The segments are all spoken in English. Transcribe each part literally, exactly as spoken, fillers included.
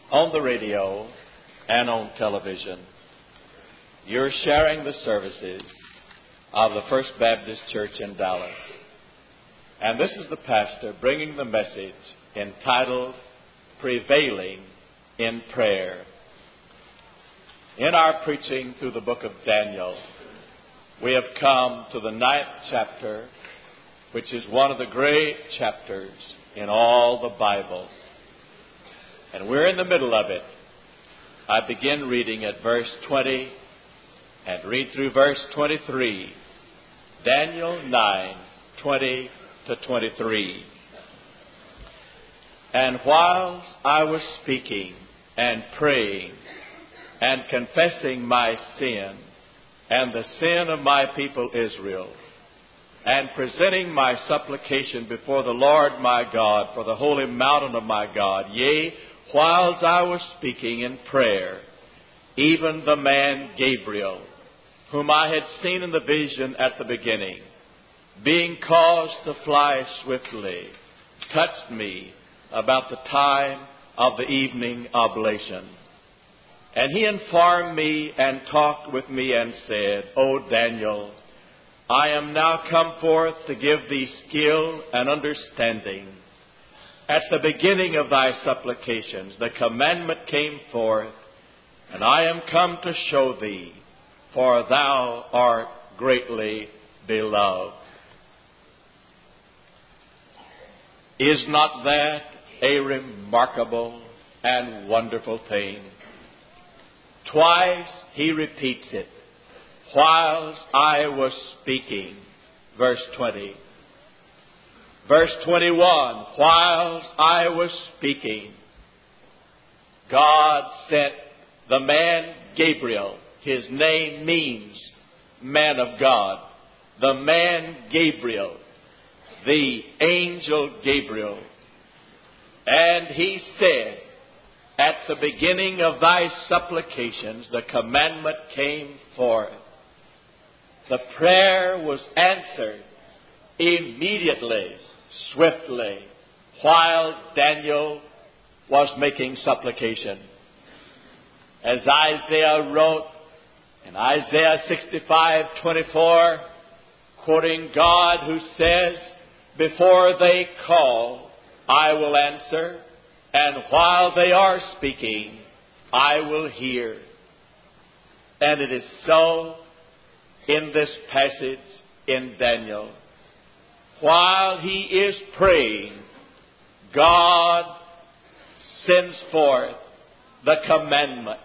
on the radio and on television. You're sharing the services of the First Baptist Church in Dallas. And this is the pastor bringing the message entitled, Prevailing in Prayer. In our preaching through the book of Daniel, we have come to the ninth chapter, which is one of the great chapters in all the Bible. And we're in the middle of it. I begin reading at verse twenty and read through verse twenty-three. Daniel nine, twenty to twenty-three. And whilst I was speaking and praying and confessing my sin and the sin of my people Israel, and presenting my supplication before the Lord my God for the holy mountain of my God, yea, whilst I was speaking in prayer, even the man Gabriel, whom I had seen in the vision at the beginning, being caused to fly swiftly, touched me about the time of the evening oblation. And he informed me and talked with me and said, O Daniel, I am now come forth to give thee skill and understanding. At the beginning of thy supplications, the commandment came forth, and I am come to show thee, for thou art greatly beloved. Is not that a remarkable and wonderful thing? Twice he repeats it. Whilst I was speaking, verse twenty. Verse twenty-one, whilst I was speaking, God sent the man Gabriel. His name means man of God. The man Gabriel, the angel Gabriel. And he said, at the beginning of thy supplications, the commandment came forth. The prayer was answered immediately, swiftly, while Daniel was making supplication. As Isaiah wrote in Isaiah sixty-five twenty-four, quoting God who says, before they call, I will answer, and while they are speaking, I will hear. And it is so in this passage in Daniel. While he is praying, God sends forth the commandment.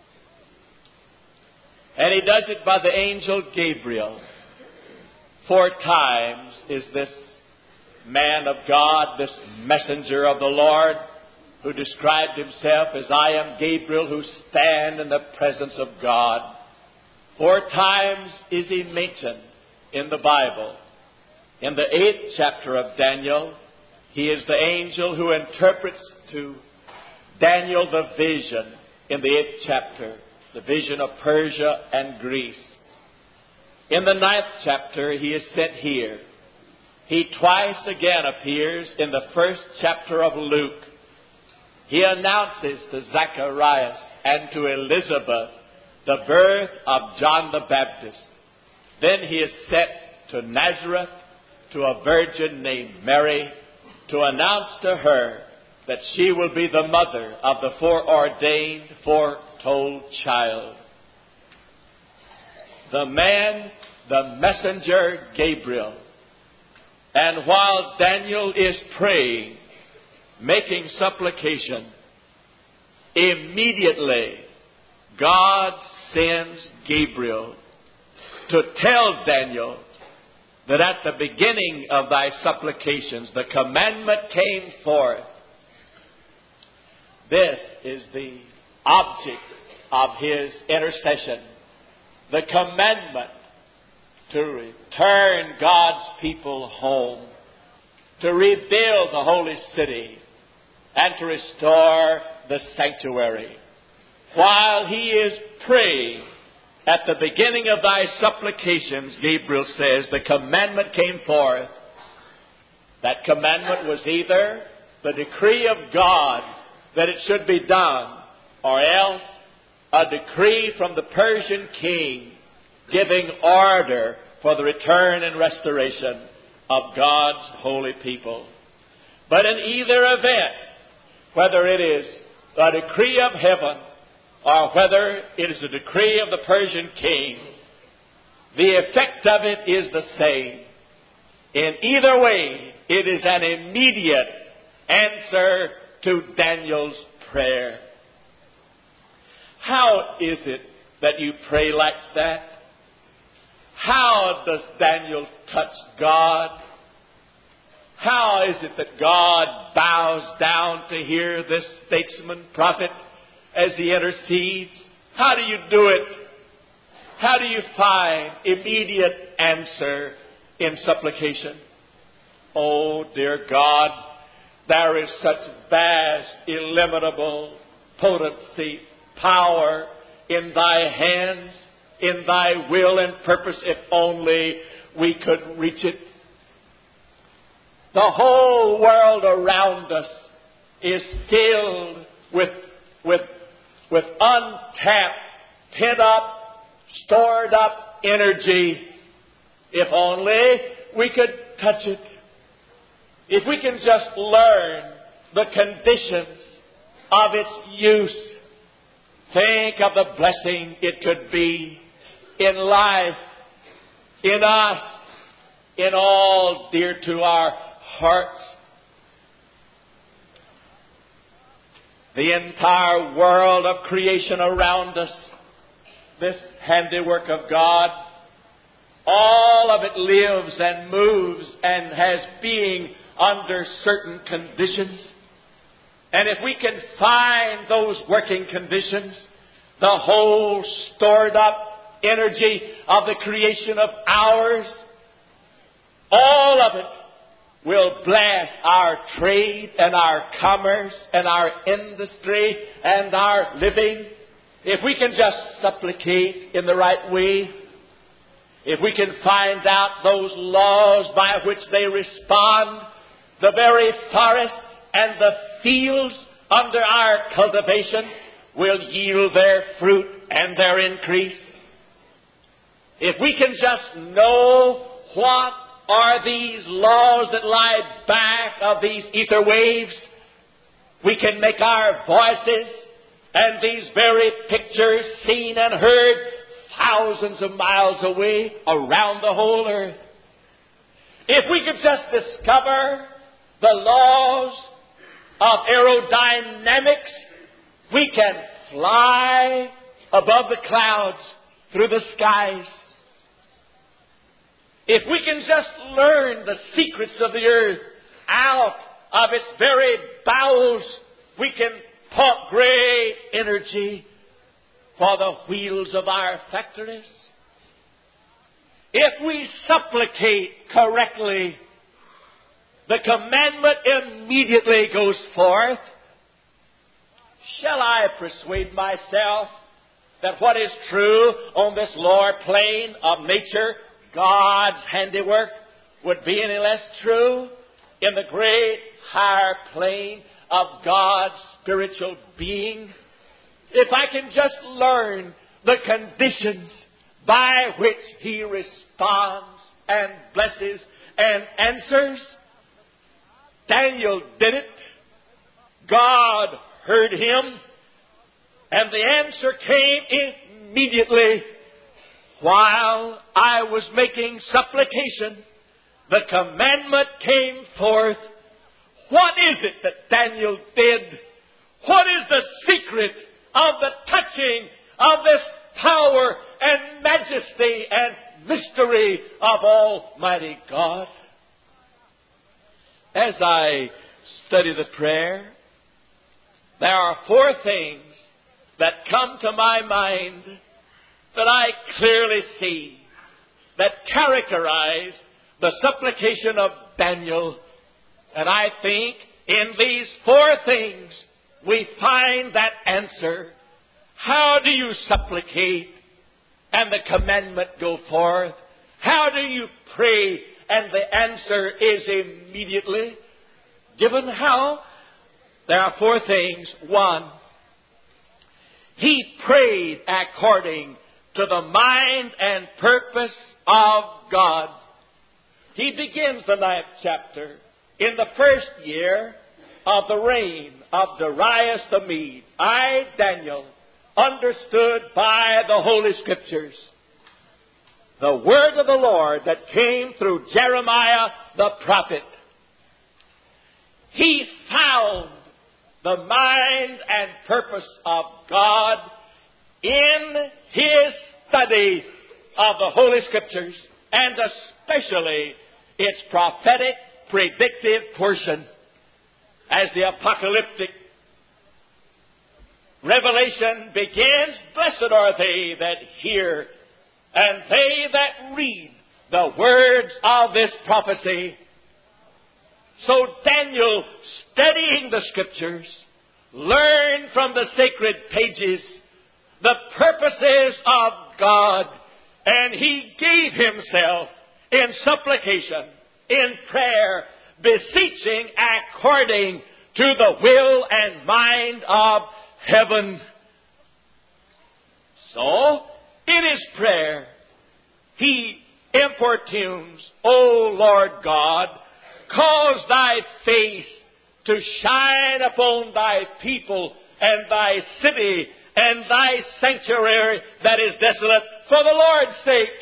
And he does it by the angel Gabriel. Four times is this man of God, this messenger of the Lord, who described himself as I am Gabriel, who stand in the presence of God. Four times is he mentioned in the Bible. In the eighth chapter of Daniel, he is the angel who interprets to Daniel the vision in the eighth chapter, the vision of Persia and Greece. In the ninth chapter, he is sent here. He twice again appears in the first chapter of Luke. He announces to Zacharias and to Elizabeth the birth of John the Baptist. Then he is sent to Nazareth to a virgin named Mary to announce to her that she will be the mother of the foreordained, foretold child. The man, the messenger Gabriel. And while Daniel is praying, making supplication, immediately God sends Gabriel to tell Daniel that at the beginning of thy supplications the commandment came forth. This is the object of his intercession. The commandment to return God's people home, to rebuild the holy city, and to restore the sanctuary. While he is praying, at the beginning of thy supplications, Gabriel says, the commandment came forth. That commandment was either the decree of God that it should be done, or else a decree from the Persian king giving order for the return and restoration of God's holy people. But in either event, whether it is a decree of heaven or whether it is a decree of the Persian king, the effect of it is the same. In either way, it is an immediate answer to Daniel's prayer. How is it that you pray like that? How does Daniel touch God? How is it that God bows down to hear this statesman prophet as he intercedes? How do you do it? How do you find immediate answer in supplication? Oh, dear God, there is such vast, illimitable potency, power in Thy hands, in Thy will and purpose, if only we could reach it. The whole world around us is filled with, with, with untapped, pent up, stored up energy. If only we could touch it. If we can just learn the conditions of its use, think of the blessing it could be in life, in us, in all dear to our hearts. The entire world of creation around us, this handiwork of God, all of it lives and moves and has being under certain conditions. And if we can find those working conditions, the whole stored up energy of the creation of ours, all of it will bless our trade and our commerce and our industry and our living. If we can just supplicate in the right way, if we can find out those laws by which they respond, the very forests and the fields under our cultivation will yield their fruit and their increase. If we can just know what are these laws that lie back of these ether waves, we can make our voices and these very pictures seen and heard thousands of miles away around the whole earth. If we could just discover the laws of aerodynamics, we can fly above the clouds through the skies. If we can just learn the secrets of the earth out of its very bowels, we can pump great energy for the wheels of our factories. If we supplicate correctly, the commandment immediately goes forth. Shall I persuade myself that what is true on this lower plane of nature, God's handiwork, would be any less true in the great higher plane of God's spiritual being? If I can just learn the conditions by which He responds and blesses and answers. Daniel did it. God heard him. And the answer came immediately. While I was making supplication, the commandment came forth. What is it that Daniel did? What is the secret of the touching of this power and majesty and mystery of Almighty God? As I study the prayer, there are four things that come to my mind that I clearly see that characterize the supplication of Daniel. And I think in these four things we find that answer. How do you supplicate and the commandment go forth? How do you pray and the answer is immediately given? How? There are four things. One, he prayed according to the mind and purpose of God. He begins the ninth chapter in the first year of the reign of Darius the Mede. I, Daniel, understood by the Holy Scriptures the word of the Lord that came through Jeremiah the prophet. He found the mind and purpose of God in his study of the Holy Scriptures, and especially its prophetic, predictive portion. As the apocalyptic revelation begins, blessed are they that hear and they that read the words of this prophecy. So Daniel, studying the Scriptures, learned from the sacred pages the purposes of God, and he gave himself in supplication, in prayer, beseeching according to the will and mind of heaven. So, in his prayer, he importunes, O Lord God, cause thy face to shine upon thy people and thy city and thy sanctuary that is desolate, for the Lord's sake.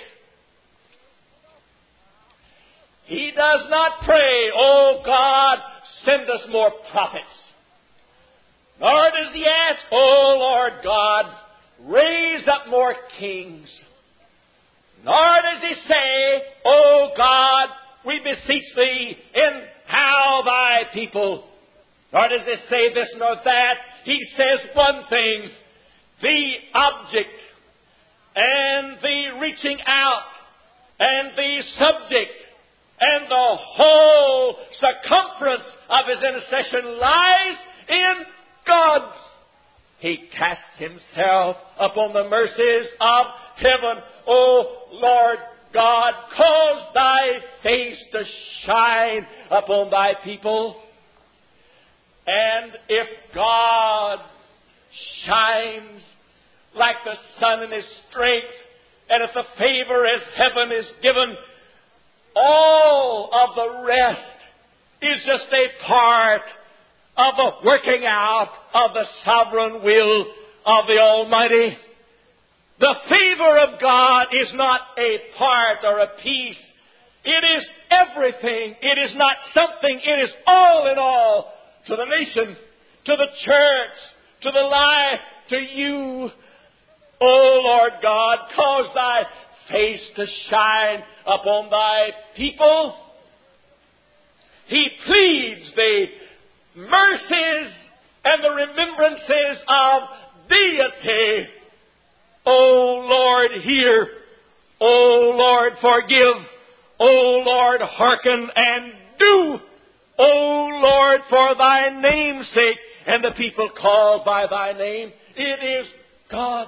He does not pray, O God, send us more prophets. Nor does he ask, O Lord God, raise up more kings. Nor does he say, O God, we beseech thee, endow thy people. Nor does he say this nor that. He says one thing: the object and the reaching out and the subject and the whole circumference of his intercession lies in God. He casts himself upon the mercies of heaven. O Lord God, cause thy face to shine upon thy people. And if God shines like the sun in his strength, and if the favor as heaven is given, all of the rest is just a part of the working out of the sovereign will of the Almighty. The favor of God is not a part or a piece. It is everything. It is not something. It is all in all to the nation, to the church, to the life, to you. O Lord God, cause thy face to shine upon thy people. He pleads the mercies and the remembrances of deity. O Lord, hear. O Lord, forgive. O Lord, hearken and do. O Lord, for thy name's sake, and the people called by thy name. It is God.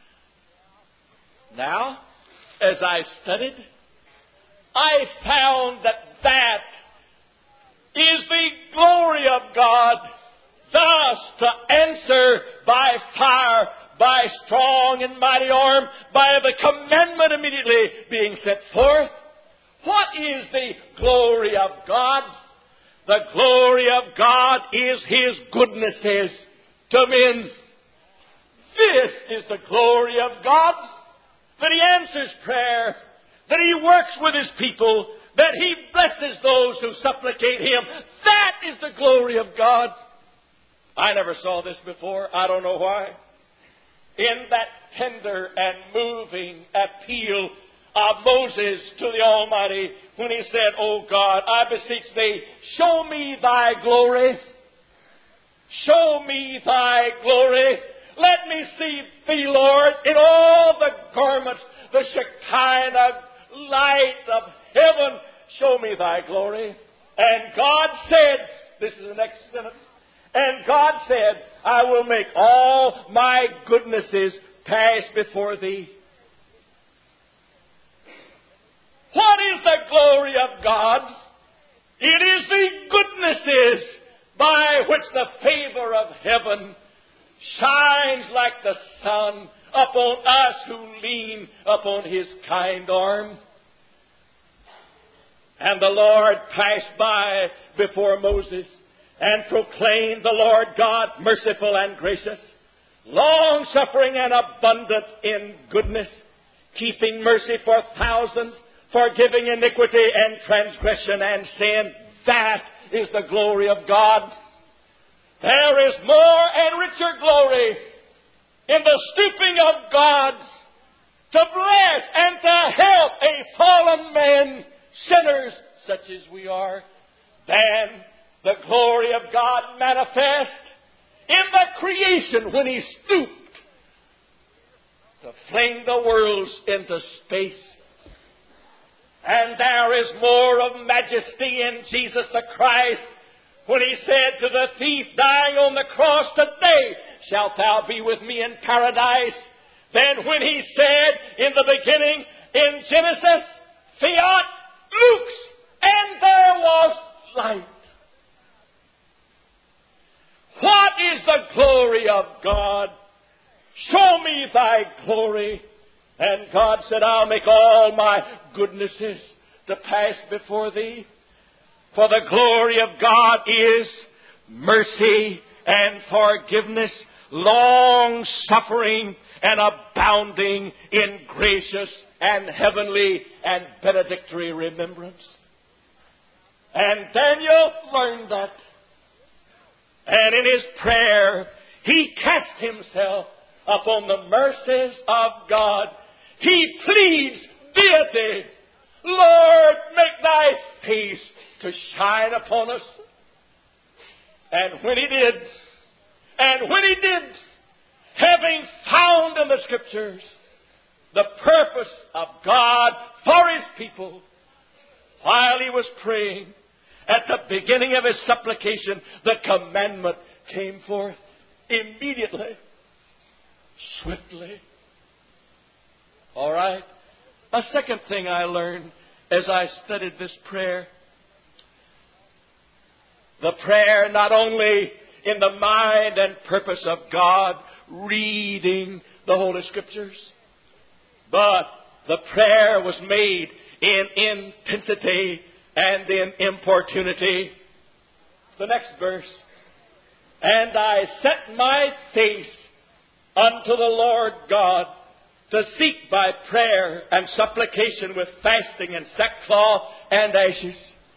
Now, as I studied, I found that that is the glory of God, thus to answer by fire, by strong and mighty arm, by the commandment immediately being set forth. What is the glory of God? The glory of God is his goodnesses to men. This is the glory of God, that he answers prayer, that he works with his people, that he blesses those who supplicate him. That is the glory of God. I never saw this before. I don't know why. In that tender and moving appeal of Moses to the Almighty, when he said, O God, I beseech thee, show me thy glory. Show me thy glory. Let me see thee, Lord, in all the garments, the Shekinah light of heaven. Show me thy glory. And God said, this is the next sentence, and God said, I will make all my goodnesses pass before thee. What is the glory of God? It is the goodnesses by which the favor of heaven shines like the sun upon us who lean upon His kind arm. And the Lord passed by before Moses and proclaimed the Lord God merciful and gracious, long-suffering and abundant in goodness, keeping mercy for thousands, forgiving iniquity and transgression and sin. That is the glory of God. There is more and richer glory in the stooping of God to bless and to help a fallen man, sinners such as we are, than the glory of God manifest in the creation when He stooped to fling the worlds into space. And there is more of majesty in Jesus the Christ when He said to the thief dying on the cross, "Today shalt thou be with me in paradise," than when He said in the beginning in Genesis, "Fiat lux," and there was light. What is the glory of God? Show me thy glory. And God said, I'll make all my goodnesses to pass before thee. For the glory of God is mercy and forgiveness, long-suffering and abounding in gracious and heavenly and benedictory remembrance. And Daniel learned that. And in his prayer, he cast himself upon the mercies of God. He pleads deity. Lord, make thy face to shine upon us. And when he did, and when he did, having found in the Scriptures the purpose of God for His people, while he was praying, at the beginning of his supplication, the commandment came forth immediately, swiftly. All right. A second thing I learned as I studied this prayer. The prayer not only in the mind and purpose of God, reading the Holy Scriptures, but the prayer was made in intensity and in importunity. The next verse. And I set my face unto the Lord God to seek by prayer and supplication with fasting and sackcloth and ashes.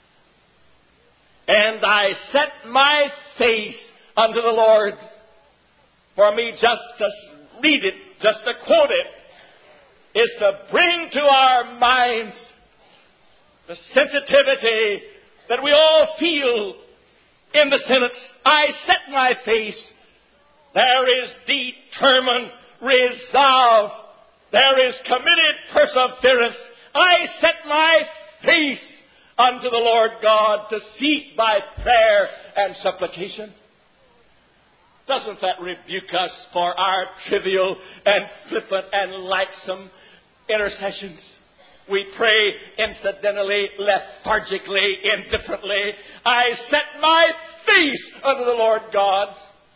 And I set my face unto the Lord. For me, just to read it, just to quote it, is to bring to our minds the sensitivity that we all feel in the sentence, I set my face. There is determined resolve. There is committed perseverance. I set my face unto the Lord God to seek by prayer and supplication. Doesn't that rebuke us for our trivial and flippant and lightsome intercessions? We pray incidentally, lethargically, indifferently. I set my face unto the Lord God.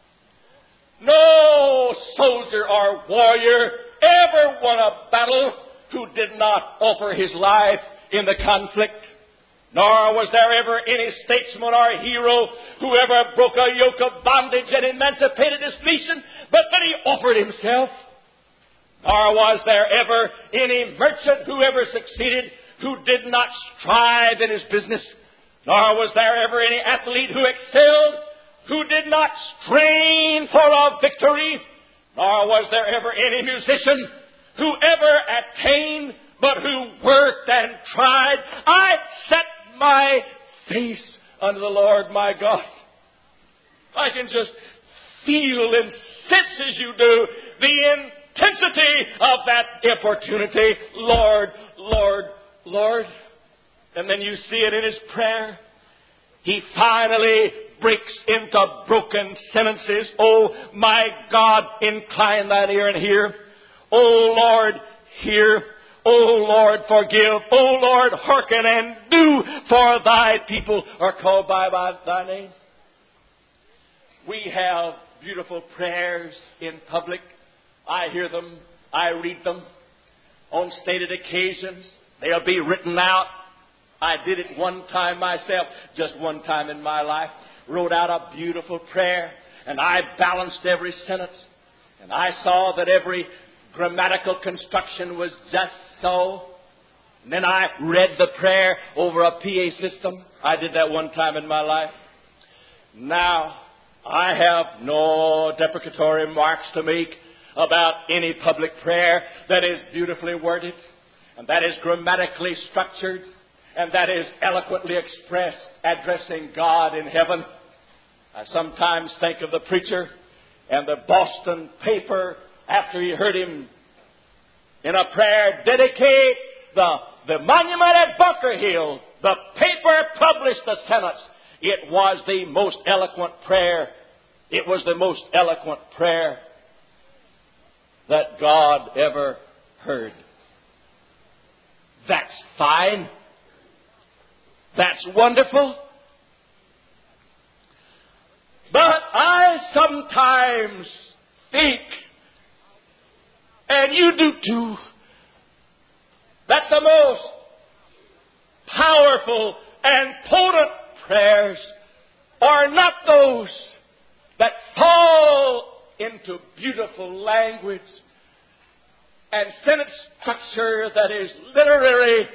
No soldier or warrior ever won a battle who did not offer his life in the conflict. Nor was there ever any statesman or hero who ever broke a yoke of bondage and emancipated his nation, but that he offered himself. Nor was there ever any merchant who ever succeeded who did not strive in his business. Nor was there ever any athlete who excelled who did not strain for a victory. Nor was there ever any musician who ever attained but who worked and tried. I set my face unto the Lord my God. I can just feel and sense as you do the intensity of that opportunity. Lord, Lord, Lord. And then you see it in his prayer. He finally breaks into broken sentences. Oh, my God, incline thine ear and hear. Oh, Lord, hear. O Lord, forgive. O Lord, hearken and do, for thy people are called by, by thy name. We have beautiful prayers in public. I hear them. I read them. On stated occasions, they'll be written out. I did it one time myself, just one time in my life. Wrote out a beautiful prayer, and I balanced every sentence. And I saw that every grammatical construction was just so. And then I read the prayer over a P A system. I did that one time in my life. Now, I have no deprecatory remarks to make about any public prayer that is beautifully worded, and that is grammatically structured, and that is eloquently expressed, addressing God in heaven. I sometimes think of the preacher and the Boston paper after he heard him in a prayer dedicate the, the monument at Bunker Hill. The paper published the sentence, "It was the most eloquent prayer. It was the most eloquent prayer that God ever heard." That's fine. That's wonderful. But I sometimes think, and you do too, that the most powerful and potent prayers are not those that fall into beautiful language and sentence structure that is literary,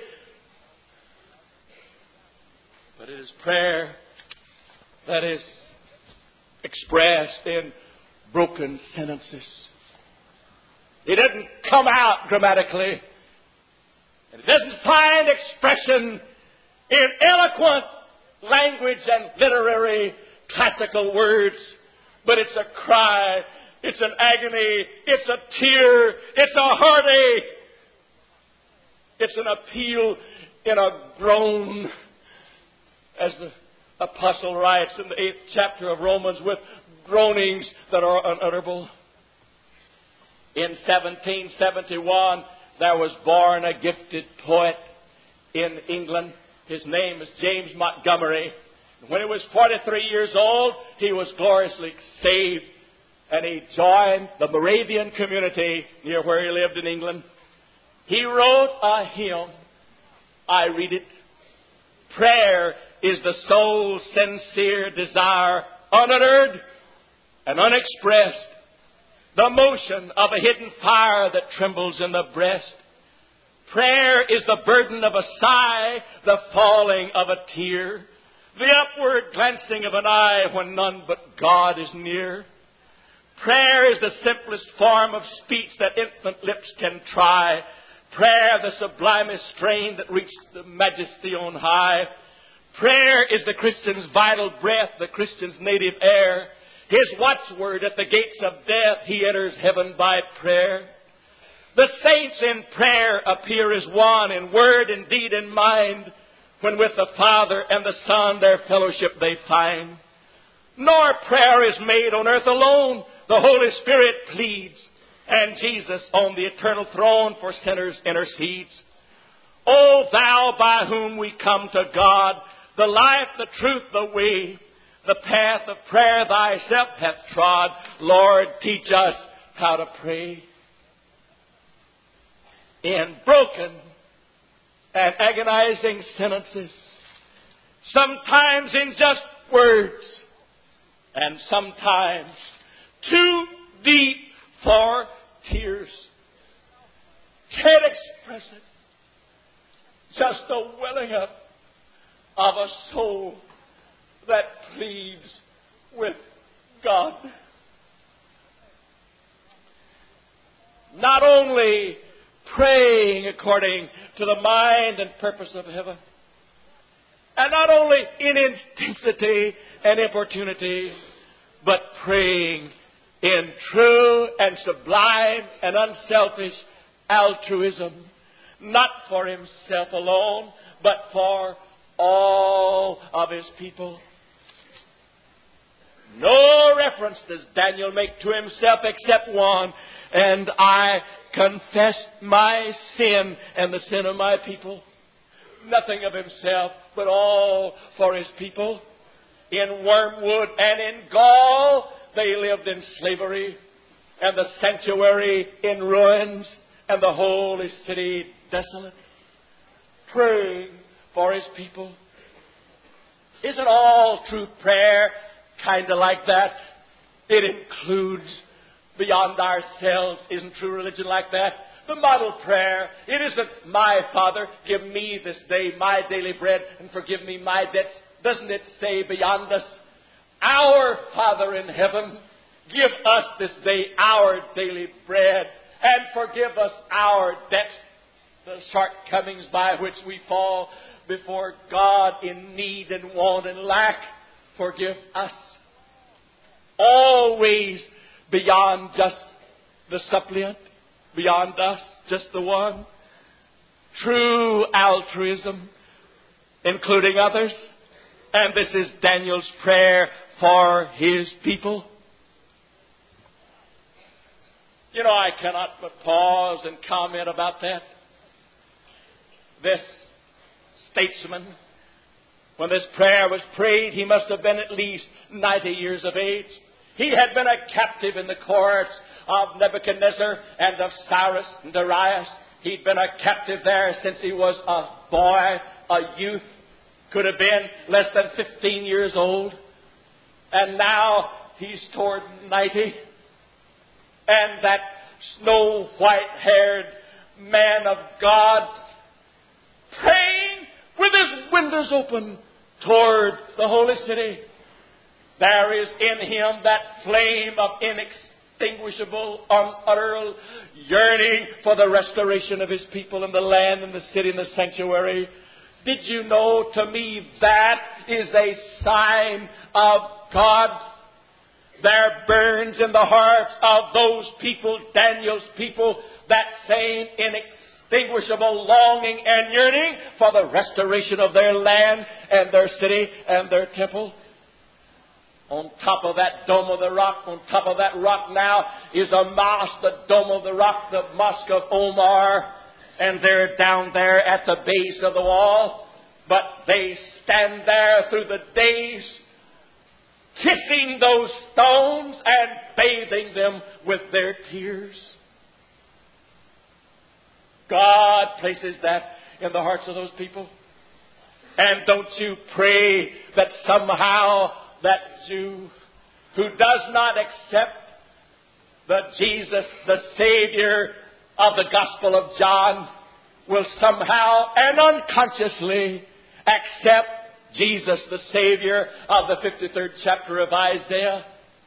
but it is prayer that is expressed in broken sentences. It doesn't come out grammatically. It doesn't find expression in eloquent language and literary classical words. But it's a cry, it's an agony, it's a tear, it's a heartache. It's an appeal in a groan, as the apostle writes in the eighth chapter of Romans, with groanings that are unutterable. In seventeen seventy-one, there was born a gifted poet in England. His name is James Montgomery. When he was forty-three years old, he was gloriously saved, and he joined the Moravian community near where he lived in England. He wrote a hymn. I read it. Prayer is the soul's sincere desire, unuttered and unexpressed, the motion of a hidden fire that trembles in the breast. Prayer is the burden of a sigh, the falling of a tear, the upward glancing of an eye when none but God is near. Prayer is the simplest form of speech that infant lips can try. Prayer, the sublimest strain that reaches the majesty on high. Prayer is the Christian's vital breath, the Christian's native air. His watchword at the gates of death, he enters heaven by prayer. The saints in prayer appear as one in word and deed and mind, when with the Father and the Son their fellowship they find. Nor prayer is made on earth alone. The Holy Spirit pleads, and Jesus on the eternal throne for sinners intercedes. O Thou by whom we come to God, the life, the truth, the way, the path of prayer Thyself hath trod, Lord, teach us how to pray. In broken and agonizing sentences, sometimes in just words, and sometimes too deep for tears. Can't express it. Just the welling up of a soul that pleads with God. Not only praying according to the mind and purpose of heaven, and not only in intensity and importunity, but praying in true and sublime and unselfish altruism, not for himself alone, but for all of his people. No reference does Daniel make to himself except one, and I confess my sin and the sin of my people. Nothing of himself, but all for his people. in wormwood and in gall. They lived in slavery, and the sanctuary in ruins, and the holy city desolate. Praying for His people. Isn't all true prayer kind of like that? It includes beyond ourselves. Isn't true religion like that? The model prayer, it isn't, my Father, give me this day my daily bread and forgive me my debts. Doesn't it say beyond us, our Father in heaven, give us this day our daily bread and forgive us our debts, the shortcomings by which we fall before God in need and want and lack. Forgive us. Always beyond just the suppliant, beyond us, just the one. True altruism, including others. And this is Daniel's prayer for his people. You know, I cannot but pause and comment about that. This statesman, when this prayer was prayed, he must have been at least ninety years of age. He had been a captive in the courts of Nebuchadnezzar and of Cyrus and Darius. He'd been a captive there since he was a boy, a youth, could have been less than fifteen years old. And now he's toward ninety. And that snow white-haired man of God praying with his windows open toward the holy city. There is in him that flame of inextinguishable, unutterable yearning for the restoration of his people and the land and the city and the sanctuary. Did you know, to me, that is a sign of God? There burns in the hearts of those people, Daniel's people, that same inextinguishable longing and yearning for the restoration of their land and their city and their temple. On top of that dome of the rock, on top of that rock now is a mosque, the dome of the rock, the Mosque of Omar. And they're down there at the base of the wall. But they stand there through the days, kissing those stones and bathing them with their tears. God places that in the hearts of those people. And don't you pray that somehow that Jew who does not accept the Jesus, the Savior of the Gospel of John, will somehow and unconsciously accept Jesus, the Savior of the fifty-third chapter of Isaiah.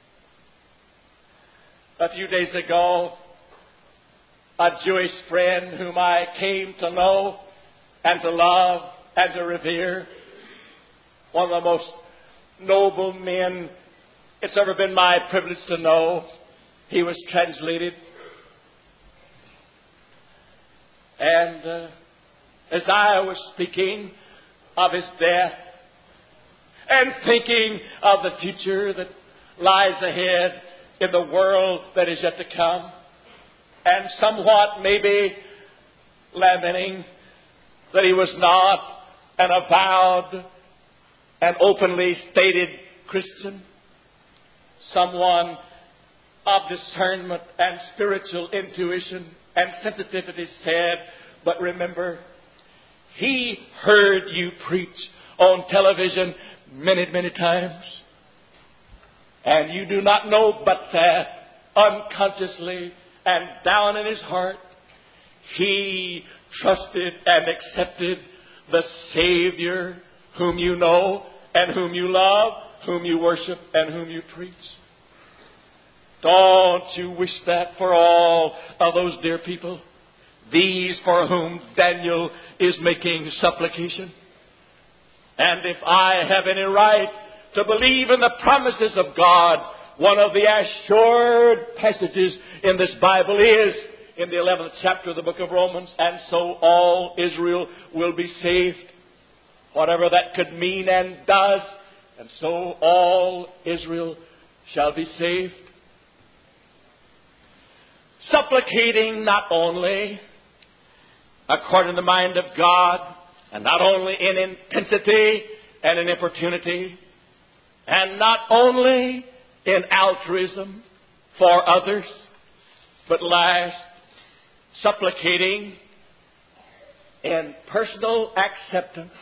A few days ago, a Jewish friend whom I came to know and to love and to revere, one of the most noble men it's ever been my privilege to know, he was translated. And uh, as I was speaking of his death and thinking of the future that lies ahead in the world that is yet to come, and somewhat maybe lamenting that he was not an avowed and openly stated Christian, someone of discernment and spiritual intuition and sensitivity said, but remember, he heard you preach on television many, many times. And you do not know but that unconsciously and down in his heart, he trusted and accepted the Savior whom you know and whom you love, whom you worship and whom you preach. Don't you wish that for all of those dear people? These for whom Daniel is making supplication. And if I have any right to believe in the promises of God, one of the assured passages in this Bible is in the eleventh chapter of the book of Romans, and so all Israel will be saved. Whatever that could mean and does, and so all Israel shall be saved. Supplicating not only according to the mind of God, and not only in intensity and in importunity, And not only in altruism for others, but last, supplicating in personal acceptance.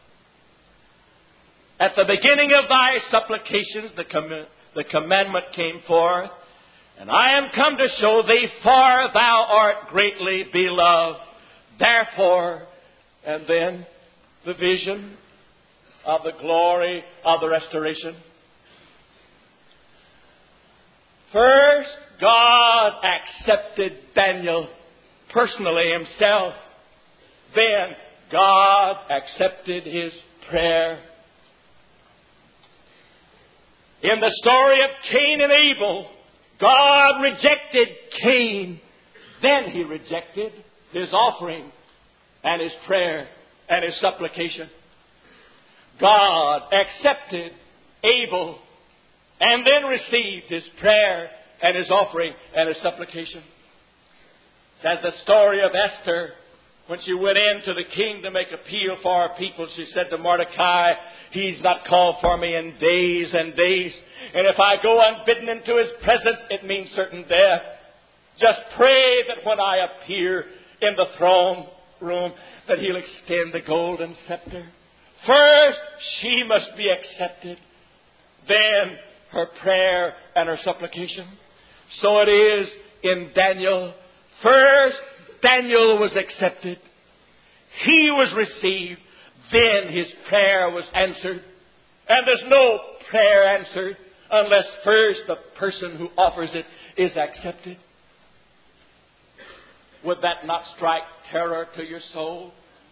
At the beginning of thy supplications, the, com- the commandment came forth, and I am come to show thee, for thou art greatly beloved. Therefore, and then the vision of the glory of the restoration. First, God accepted Daniel personally himself. Then, God accepted his prayer. In the story of Cain and Abel, God rejected Cain. Then he rejected his offering and his prayer and his supplication. God accepted Abel and then received his prayer and his offering and his supplication. As the story of Esther, when she went into the king to make appeal for her people, she said to Mordecai, he's not called for me in days and days. And if I go unbidden into his presence, it means certain death. Just pray that when I appear in the throne room, that he'll extend the golden scepter. First, she must be accepted. Then, her prayer and her supplication. So it is in Daniel. First, Daniel was accepted. He was received. Then his prayer was answered. And there's no prayer answered unless first the person who offers it is accepted. Would that not strike terror to your soul?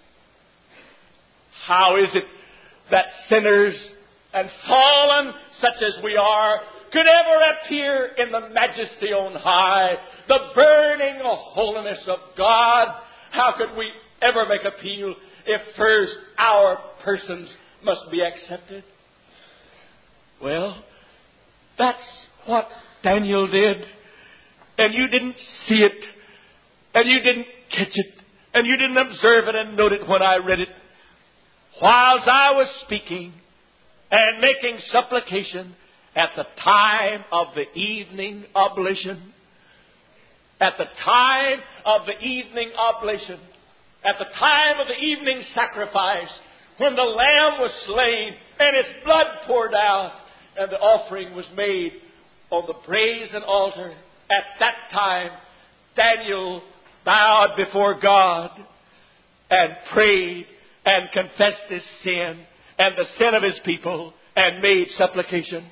How is it that sinners and fallen such as we are could ever appear in the majesty on high, the burning holiness of God? How could we ever make appeal if first our persons must be accepted? Well, that's what Daniel did. And you didn't see it. And you didn't catch it. And you didn't observe it and note it when I read it. Whilst I was speaking and making supplication at the time of the evening oblation, at the time of the evening oblation, at the time of the evening sacrifice, when the lamb was slain and its blood poured out and the offering was made on the brazen altar, at that time Daniel bowed before God and prayed and confessed his sin and the sin of his people and made supplication.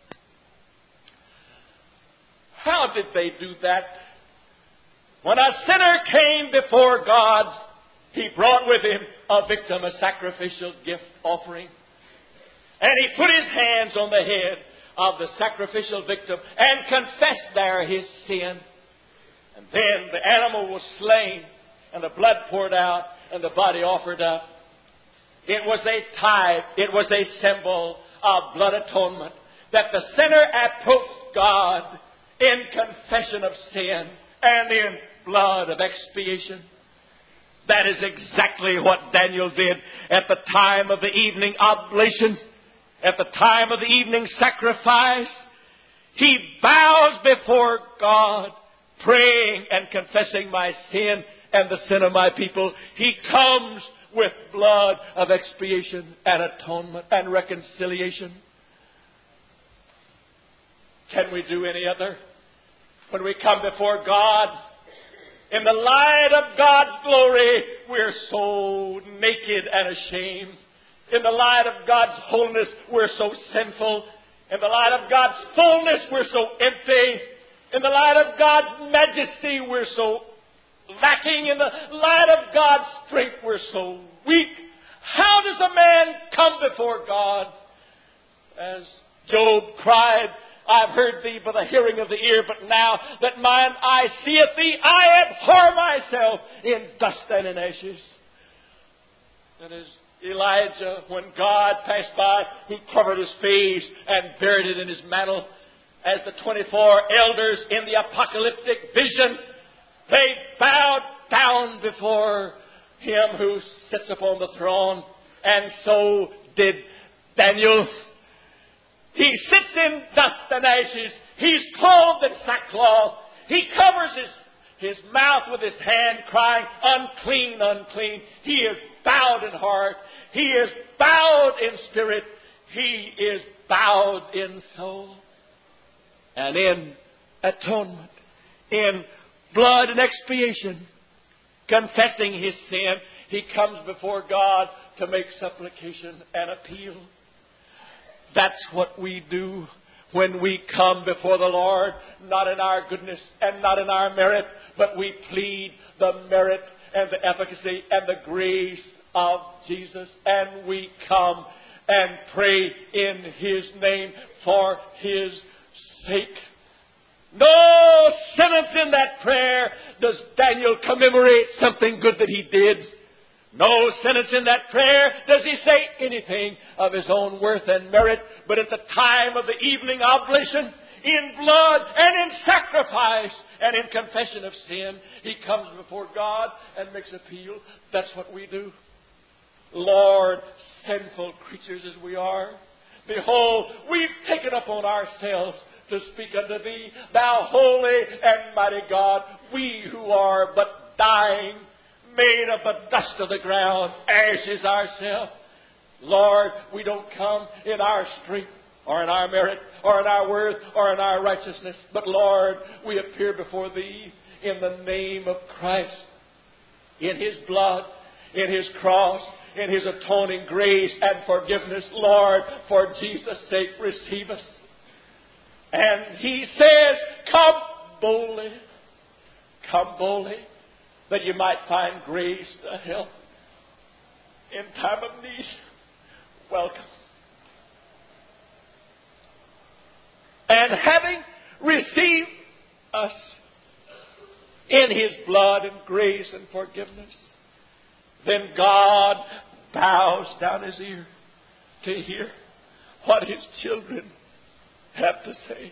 How did they do that? When a sinner came before God, he brought with him a victim, a sacrificial gift offering. And he put his hands on the head of the sacrificial victim and confessed there his sin. And then the animal was slain and the blood poured out and the body offered up. It was a type, it was a symbol of blood atonement, that the sinner approached God in confession of sin and in blood of expiation. That is exactly what Daniel did at the time of the evening oblation, at the time of the evening sacrifice. He bows before God, praying and confessing my sin and the sin of my people. He comes with blood of expiation and atonement and reconciliation. Can we do any other? When we come before God, in the light of God's glory, we're so naked and ashamed. In the light of God's holiness, we're so sinful. In the light of God's fullness, we're so empty. In the light of God's majesty, we're so lacking. In the light of God's strength, we're so weak. How does a man come before God? As Job cried, I've heard thee by the hearing of the ear, but now that mine eye seeth thee, I abhor myself in dust and in ashes. And as Elijah, when God passed by, he covered his face and buried it in his mantle. As the twenty-four elders in the apocalyptic vision, they bowed down before him who sits upon the throne. And so did Daniel. He sits in dust and ashes. He's clothed in sackcloth. He covers his, his mouth with his hand, crying, unclean, unclean. He is bowed in heart. He is bowed in spirit. He is bowed in soul. And in atonement, in blood and expiation, confessing his sin, he comes before God to make supplication and appeal. That's what we do when we come before the Lord, not in our goodness and not in our merit, but we plead the merit and the efficacy and the grace of Jesus. And we come and pray in His name for His sake. No sentence in that prayer does Daniel commemorate something good that he did. No sentence in that prayer does he say anything of his own worth and merit. But at the time of the evening oblation, in blood and in sacrifice and in confession of sin, he comes before God and makes appeal. That's what we do. Lord, sinful creatures as we are, behold, we've taken upon ourselves to speak unto Thee, Thou holy and mighty God, we who are but dying, made of the dust of the ground, ashes ourselves. Lord, we don't come in our strength or in our merit or in our worth or in our righteousness, but Lord, we appear before Thee in the name of Christ, in His blood, in His cross, in His atoning grace and forgiveness. Lord, for Jesus' sake, receive us. And He says, come boldly, come boldly, that you might find grace to help in time of need. Welcome. And having received us in His blood and grace and forgiveness, then God bows down His ear to hear what His children have to say.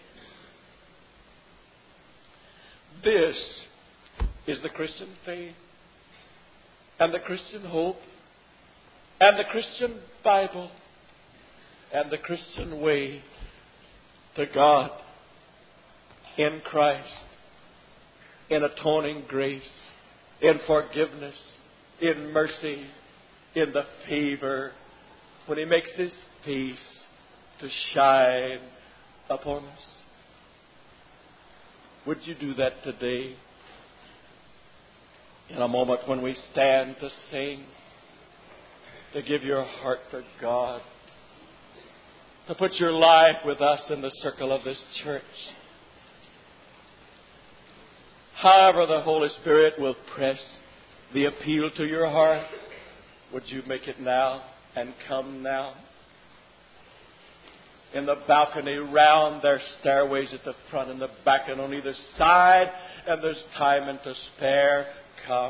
This is the Christian faith and the Christian hope and the Christian Bible and the Christian way to God in Christ, in atoning grace, in forgiveness, in mercy, in the favor, when He makes His face to shine upon us. Would you do that today? In a moment when we stand to sing, to give your heart for God, to put your life with us in the circle of this church. However the Holy Spirit will press the appeal to your heart, would you make it now and come now? In the balcony, round their stairways at the front and the back and on either side, and there's time and to spare. Come.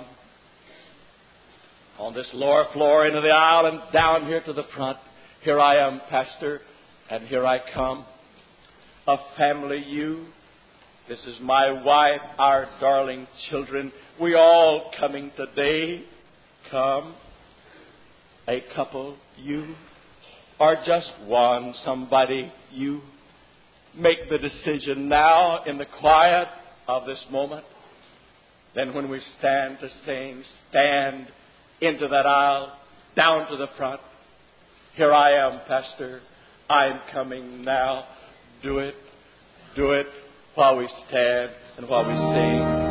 On this lower floor, into the aisle, and down here to the front. Here I am, Pastor, and here I come. A family you. This is my wife, our darling children. We all coming today. Come. A couple you. Or just one, somebody you. Make the decision now in the quiet of this moment. Then when we stand to sing, stand into that aisle, down to the front. Here I am, Pastor. I'm coming now. Do it. Do it while we stand and while we sing.